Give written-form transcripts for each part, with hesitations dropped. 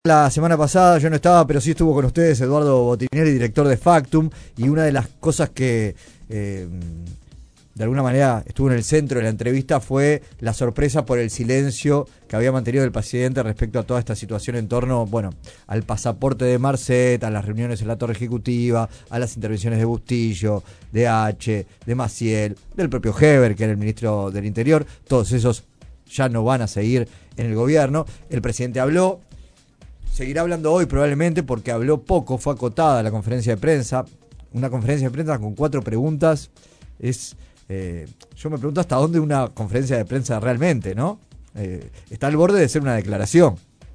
La semana pasada yo no estaba, pero sí estuvo con ustedes Eduardo Bottinieri, director de Factum, y una de las cosas que de alguna manera estuvo en el centro de la entrevista fue la sorpresa por el silencio que había mantenido el presidente respecto a toda esta situación en torno, bueno, al pasaporte de Marcet, a las reuniones en la Torre Ejecutiva, a las intervenciones de Bustillo, de H, de Maciel, del propio Heber, que era el ministro del Interior. Todos esos ya no van a seguir en el gobierno. El presidente habló. Seguirá hablando hoy probablemente porque habló poco, fue acotada la conferencia de prensa. Una conferencia de prensa con 4 preguntas es... yo me pregunto hasta dónde una conferencia de prensa realmente, ¿no? Está al borde de ser una declaración.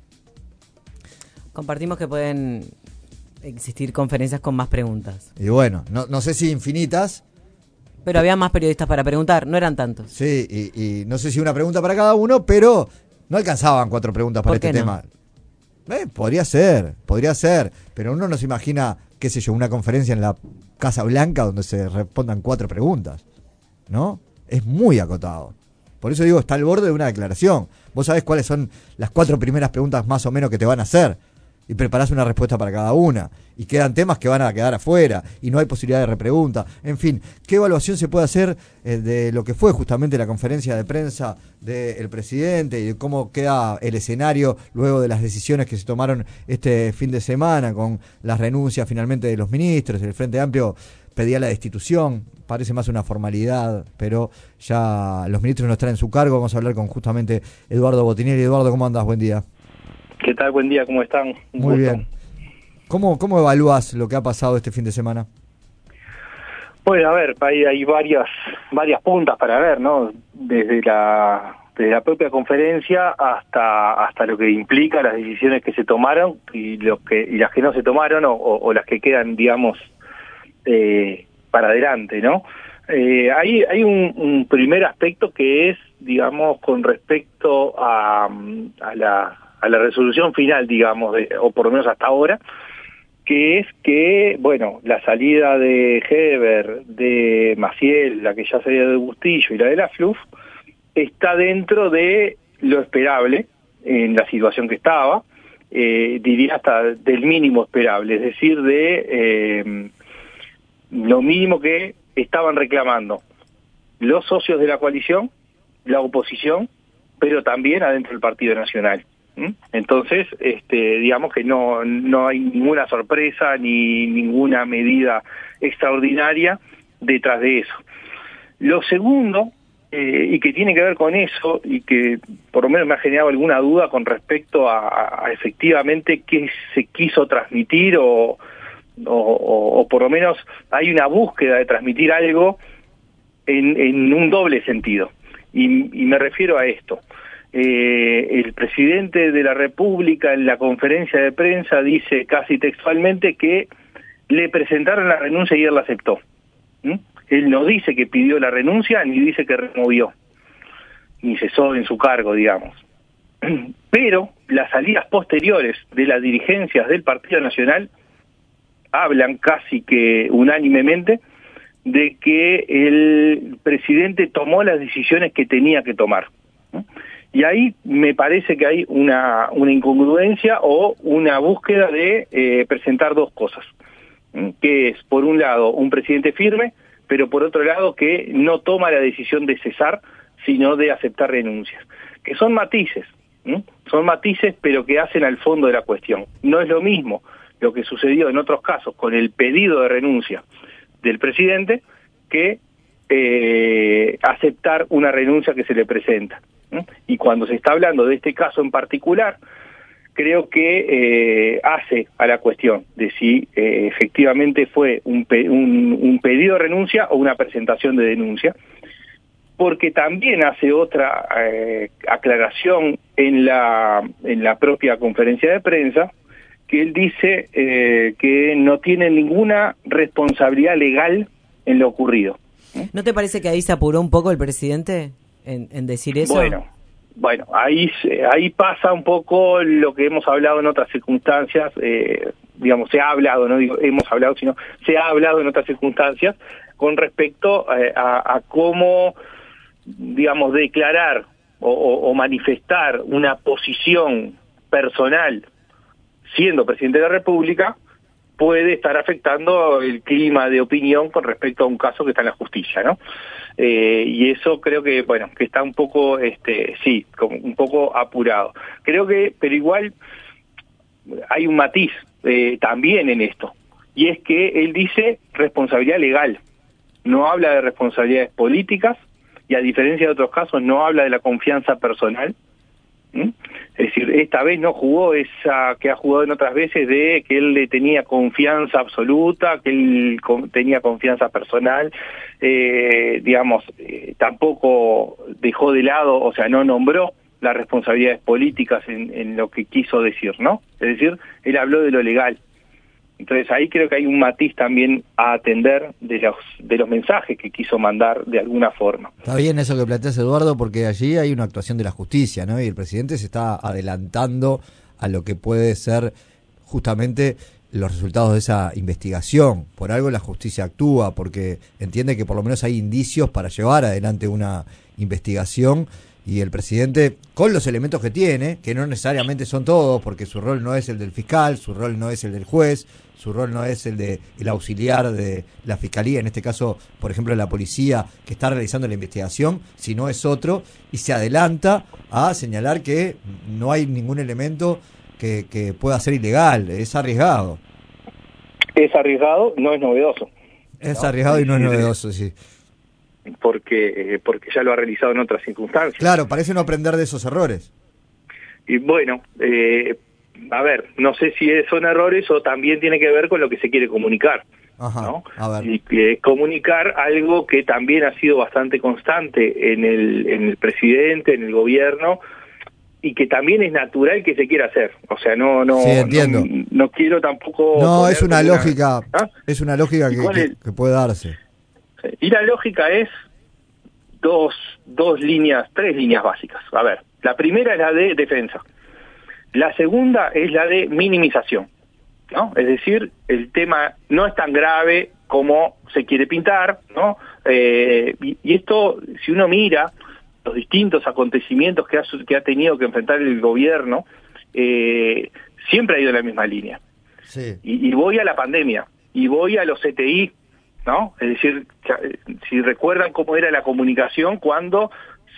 Compartimos que pueden existir conferencias con más preguntas. Y bueno, no sé si infinitas. Pero había más periodistas para preguntar, no eran tantos. Sí, y no sé si una pregunta para cada uno, pero no alcanzaban 4 preguntas para este tema. Podría ser, pero uno no se imagina, qué sé yo, una conferencia en la Casa Blanca donde se respondan 4 preguntas, ¿no? Es muy acotado. Por eso digo, está al borde de una declaración. Vos sabés cuáles son las 4 primeras preguntas más o menos que te van a hacer y preparás una respuesta para cada una. Y quedan temas que van a quedar afuera y no hay posibilidad de repregunta. En fin, ¿qué evaluación se puede hacer de lo que fue justamente la conferencia de prensa del presidente y de cómo queda el escenario luego de las decisiones que se tomaron este fin de semana con las renuncias finalmente de los ministros? El Frente Amplio pedía la destitución, parece más una formalidad, pero ya los ministros no están en su cargo. Vamos a hablar con justamente Eduardo Bottinieri. Eduardo, ¿cómo andás? Buen día. ¿Qué tal? Buen día, ¿cómo están? Muy bien. ¿Cómo evalúas lo que ha pasado este fin de semana? Bueno, a ver, hay varias puntas para ver, ¿no? Desde la propia conferencia hasta lo que implica las decisiones que se tomaron y las que no se tomaron o las que quedan, digamos, para adelante, ¿no? Hay un primer aspecto que es, digamos, con respecto a la resolución final, digamos, o por lo menos hasta ahora, que es que, bueno, la salida de Heber, de Maciel, la que ya salía de Bustillo y la de la Fluff, está dentro de lo esperable en la situación que estaba, diría hasta del mínimo esperable, es decir, de lo mínimo que estaban reclamando los socios de la coalición, la oposición, pero también adentro del Partido Nacional. Entonces, digamos que no hay ninguna sorpresa ni ninguna medida extraordinaria detrás de eso. Lo segundo, y que tiene que ver con eso, y que por lo menos me ha generado alguna duda con respecto a efectivamente qué se quiso transmitir o por lo menos hay una búsqueda de transmitir algo en un doble sentido. Y me refiero a esto. El presidente de la República en la conferencia de prensa dice casi textualmente que le presentaron la renuncia y él la aceptó. Él no dice que pidió la renuncia ni dice que removió, ni cesó en su cargo, digamos. Pero las salidas posteriores de las dirigencias del Partido Nacional hablan casi que unánimemente de que el presidente tomó las decisiones que tenía que tomar. Y ahí me parece que hay una incongruencia o una búsqueda de presentar dos cosas, que es, por un lado, un presidente firme, pero por otro lado que no toma la decisión de cesar, sino de aceptar renuncias, que son matices, pero que hacen al fondo de la cuestión. No es lo mismo lo que sucedió en otros casos con el pedido de renuncia del presidente que aceptar una renuncia que se le presenta. Y cuando se está hablando de este caso en particular, creo que hace a la cuestión de si efectivamente fue un pedido de renuncia o una presentación de denuncia, porque también hace otra aclaración en la propia conferencia de prensa, que él dice que no tiene ninguna responsabilidad legal en lo ocurrido. ¿No te parece que ahí se apuró un poco el presidente en decir eso? Bueno, ahí pasa un poco lo que hemos hablado en otras circunstancias, digamos, se ha hablado, no digo hemos hablado, sino se ha hablado en otras circunstancias con respecto a cómo, digamos, declarar o manifestar una posición personal siendo presidente de la República, puede estar afectando el clima de opinión con respecto a un caso que está en la justicia, ¿no? Y eso creo que, bueno, que está un poco, sí, como un poco apurado. Creo que, pero igual hay un matiz también en esto, y es que él dice responsabilidad legal, no habla de responsabilidades políticas, y a diferencia de otros casos no habla de la confianza personal. Es decir, esta vez no jugó esa que ha jugado en otras veces de que él le tenía confianza absoluta, que él tenía confianza personal, tampoco dejó de lado, o sea, no nombró las responsabilidades políticas en lo que quiso decir, ¿no? Es decir, él habló de lo legal. Entonces ahí creo que hay un matiz también a atender de los mensajes que quiso mandar de alguna forma. Está bien eso que planteas, Eduardo, porque allí hay una actuación de la justicia, ¿no? Y el presidente se está adelantando a lo que puede ser justamente los resultados de esa investigación. Por algo la justicia actúa, porque entiende que por lo menos hay indicios para llevar adelante una investigación, y el presidente, con los elementos que tiene, que no necesariamente son todos, porque su rol no es el del fiscal, su rol no es el del juez, su rol no es el de el auxiliar de la fiscalía, en este caso, por ejemplo, la policía que está realizando la investigación, sino es otro, y se adelanta a señalar que no hay ningún elemento que pueda ser ilegal, es arriesgado. Es arriesgado, no es novedoso. Es arriesgado y no es novedoso, sí. Porque ya lo ha realizado en otras circunstancias. Claro, parece no aprender de esos errores. Y bueno, a ver, no sé si son errores o también tiene que ver con lo que se quiere comunicar. Ajá, ¿no? A ver. Y que comunicar algo que también ha sido bastante constante en el presidente, en el gobierno, y que también es natural que se quiera hacer. O sea, sí, entiendo. No quiero tampoco... No, es una lógica, es una lógica que puede darse. Y la lógica es tres líneas básicas. A ver, la primera es la de defensa. La segunda es la de minimización, ¿no? Es decir, el tema no es tan grave como se quiere pintar, ¿no? Y esto, si uno mira los distintos acontecimientos que ha tenido que enfrentar el gobierno, siempre ha ido en la misma línea. Sí. Y voy a la pandemia, y voy a los CTI, ¿no? Es decir, si recuerdan cómo era la comunicación cuando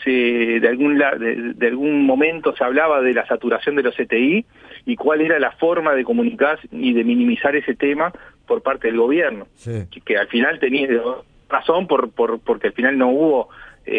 de algún momento se hablaba de la saturación de los CTI y cuál era la forma de comunicar y de minimizar ese tema por parte del gobierno, sí. que al final tenía razón porque al final no hubo,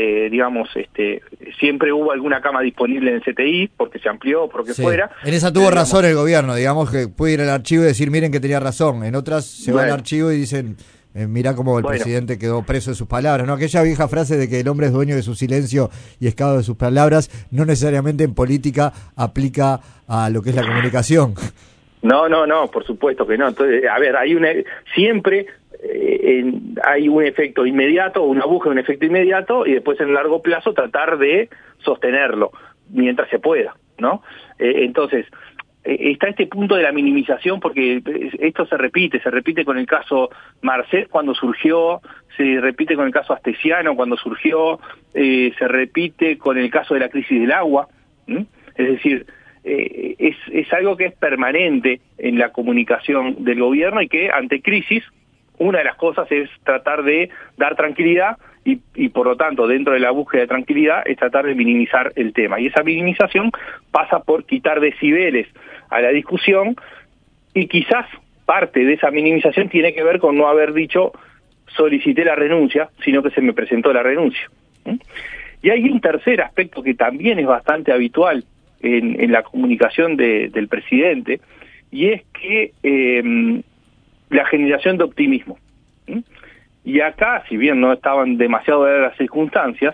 siempre hubo alguna cama disponible en el CTI porque se amplió, por lo que fuera. En esa tuvo razón el gobierno, digamos que puede ir al archivo y decir, miren que tenía razón. En otras se va al archivo y dicen... mirá cómo el presidente quedó preso de sus palabras, ¿no? Aquella vieja frase de que el hombre es dueño de su silencio y esclavo de sus palabras, no necesariamente en política aplica a lo que es la comunicación. No, por supuesto que no. Entonces, a ver, siempre hay un efecto inmediato, una búsqueda de un efecto inmediato, y después en largo plazo tratar de sostenerlo mientras se pueda, ¿no? Entonces, está este punto de la minimización porque esto se repite con el caso Marcet cuando surgió, se repite con el caso Astesiano cuando surgió, se repite con el caso de la crisis del agua. Es decir, es algo que es permanente en la comunicación del gobierno y que ante crisis una de las cosas es tratar de dar tranquilidad y por lo tanto dentro de la búsqueda de tranquilidad es tratar de minimizar el tema, y esa minimización pasa por quitar decibeles a la discusión, y quizás parte de esa minimización tiene que ver con no haber dicho solicité la renuncia, sino que se me presentó la renuncia. Y hay un tercer aspecto que también es bastante habitual en la comunicación del presidente, y es que la generación de optimismo. Y acá, si bien no estaban demasiado dadas las circunstancias,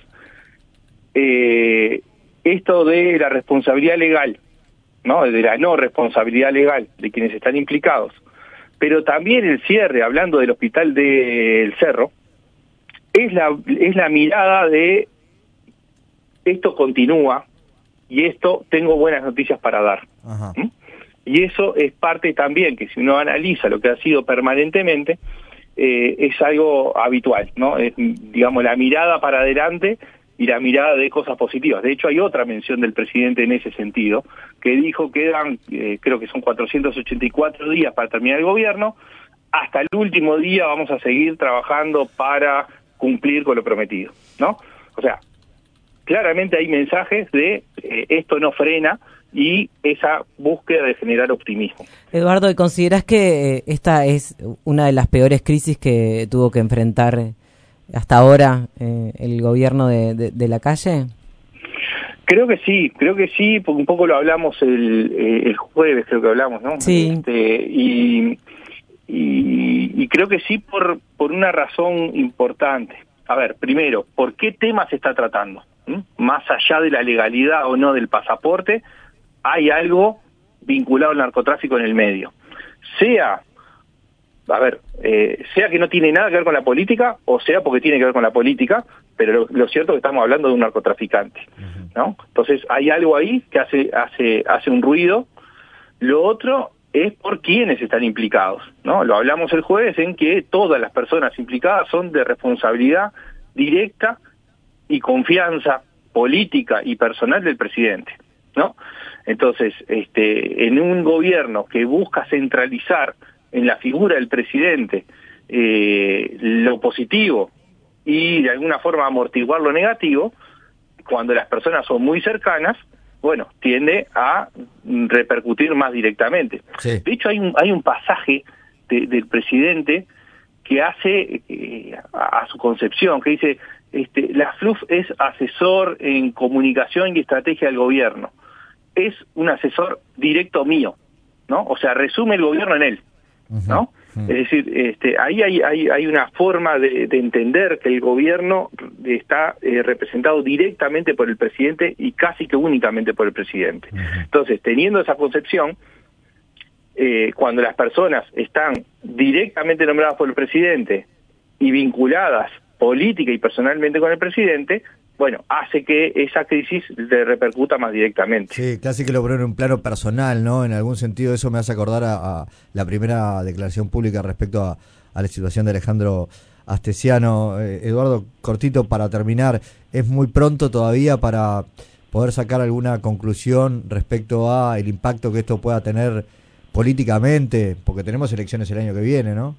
esto de la responsabilidad legal, ¿no? De la no responsabilidad legal de quienes están implicados, pero también el cierre, hablando del hospital del Cerro, es la mirada de esto continúa y esto tengo buenas noticias para dar. Y eso es parte también que si uno analiza lo que ha sido permanentemente, es algo habitual, ¿no? Es, digamos, la mirada para adelante y la mirada de cosas positivas. De hecho, hay otra mención del presidente en ese sentido, que dijo que eran, creo que son 484 días para terminar el gobierno, hasta el último día vamos a seguir trabajando para cumplir con lo prometido, ¿no? O sea, claramente hay mensajes de esto no frena y esa búsqueda de generar optimismo. Eduardo, ¿y considerás que esta es una de las peores crisis que tuvo que enfrentar hasta ahora el gobierno de la calle? Creo que sí, porque un poco lo hablamos el jueves, creo que hablamos, ¿no? Sí. Y creo que sí por una razón importante. A ver, primero, ¿por qué tema se está tratando? Más allá de la legalidad o no del pasaporte, hay algo vinculado al narcotráfico en el medio. Sea que no tiene nada que ver con la política, o sea porque tiene que ver con la política, pero lo cierto es que estamos hablando de un narcotraficante, ¿no? Entonces hay algo ahí que hace un ruido. Lo otro es por quiénes están implicados, ¿no? Lo hablamos el jueves en que todas las personas implicadas son de responsabilidad directa y confianza política y personal del presidente, ¿no? Entonces, en un gobierno que busca centralizar en la figura del presidente lo positivo y de alguna forma amortiguar lo negativo, cuando las personas son muy cercanas, bueno, tiende a repercutir más directamente. Sí. De hecho, hay un pasaje del presidente que hace a su concepción, que dice, la FLUF es asesor en comunicación y estrategia del gobierno. Es un asesor directo mío, ¿no? O sea, resume el gobierno en él, ¿no? Es decir, ahí hay una forma de entender que el gobierno está representado directamente por el presidente y casi que únicamente por el presidente. Entonces, teniendo esa concepción, cuando las personas están directamente nombradas por el presidente y vinculadas política y personalmente con el presidente, bueno, hace que esa crisis le repercuta más directamente. Sí, casi que lo ponen en un plano personal, ¿no? En algún sentido eso me hace acordar a la primera declaración pública respecto a la situación de Alejandro Astesiano. Eduardo, cortito para terminar, ¿es muy pronto todavía para poder sacar alguna conclusión respecto a el impacto que esto pueda tener políticamente? Porque tenemos elecciones el año que viene, ¿no?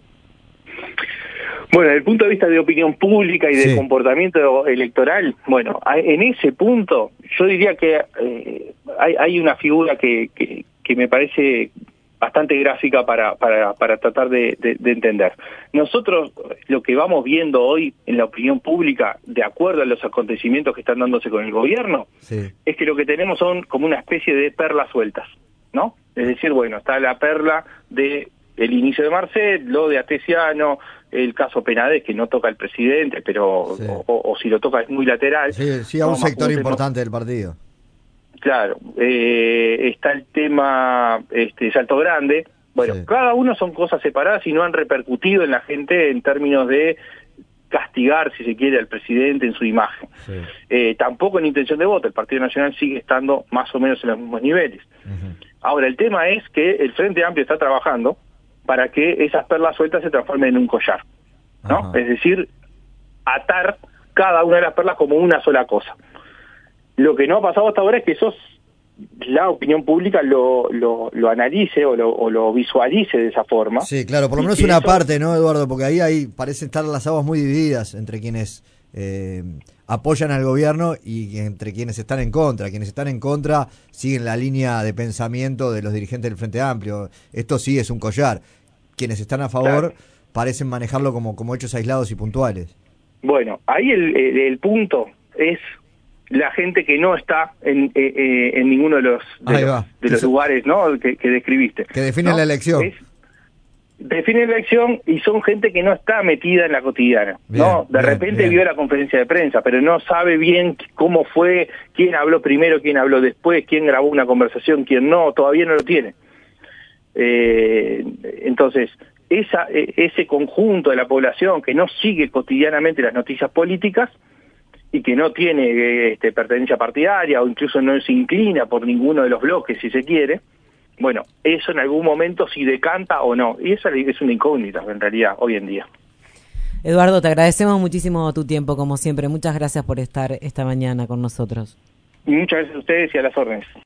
Bueno, desde el punto de vista de opinión pública y de comportamiento electoral, bueno, en ese punto yo diría que hay una figura que me parece bastante gráfica para tratar de entender. Nosotros lo que vamos viendo hoy en la opinión pública, de acuerdo a los acontecimientos que están dándose con el gobierno, es que lo que tenemos son como una especie de perlas sueltas, ¿no? Es decir, bueno, está la perla de el inicio de Marcel, lo de Astesiano, el caso Penades, que no toca el presidente, pero o si lo toca es muy lateral. Sí, a un sector importante del partido. Claro, está el tema Salto Grande. Bueno, cada uno son cosas separadas y no han repercutido en la gente en términos de castigar, si se quiere, al presidente en su imagen. Tampoco en intención de voto, el Partido Nacional sigue estando más o menos en los mismos niveles. Ahora, el tema es que el Frente Amplio está trabajando para que esas perlas sueltas se transformen en un collar, ¿no? Es decir, atar cada una de las perlas como una sola cosa. Lo que no ha pasado hasta ahora es que la opinión pública lo analice o lo visualice de esa forma. Sí, claro, por lo menos una parte, ¿no, Eduardo? Porque ahí parecen estar las aguas muy divididas entre quienes apoyan al gobierno y entre quienes están en contra. Quienes están en contra siguen la línea de pensamiento de los dirigentes del Frente Amplio. Esto sí es un collar. Quienes están a favor parecen manejarlo como hechos aislados y puntuales. Bueno, ahí el punto es la gente que no está en ninguno de los lugares, ¿no? que describiste. Que definen la elección. Definen la elección y son gente que no está metida en la cotidiana, ¿no? De repente vio la conferencia de prensa, pero no sabe bien cómo fue, quién habló primero, quién habló después, quién grabó una conversación, quién no, todavía no lo tiene. Entonces, ese conjunto de la población que no sigue cotidianamente las noticias políticas y que no tiene pertenencia partidaria o incluso no se inclina por ninguno de los bloques, si se quiere, bueno, eso en algún momento si decanta o no. Y esa es una incógnita en realidad hoy en día. Eduardo, te agradecemos muchísimo tu tiempo, como siempre. Muchas gracias por estar esta mañana con nosotros. Muchas gracias a ustedes y a las órdenes.